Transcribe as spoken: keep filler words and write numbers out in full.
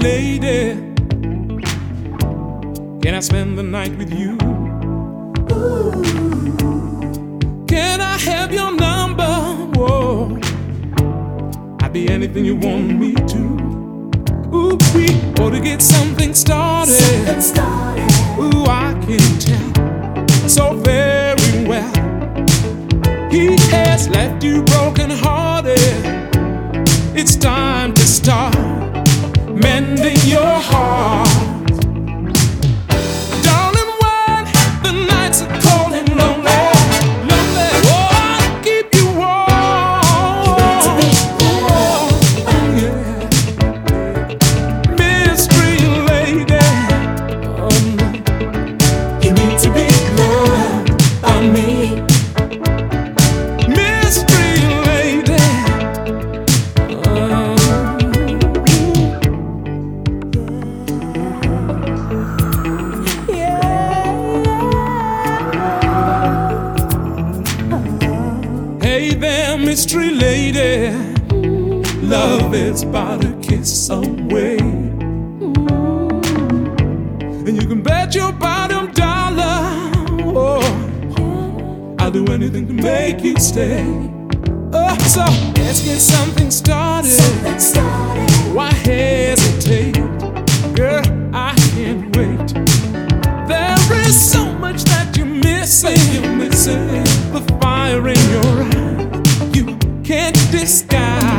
lady. Can I spend the night with you? Ooh. Can I have your number? Whoa. I'd be anything you want me to. Ooh, we ought to get something started. Something started. Ooh, I can tell so very well. He has left you broken hearted. It's time to start mending your heart. Darling, when the nights are cold and lonely, lonely, oh, I'll keep you warm. Oh, yeah. Mystery lady, um, you need to be loved by me. Hey there, mystery lady, love is about a kiss away. And you can bet your bottom dollar, oh, I'll do anything to make you stay. Oh, so let's get something started. Something started. Why hesitate? Girl, I can't wait. There is so much that you're missing. You're missing the fire in your eyes. You can't disguise.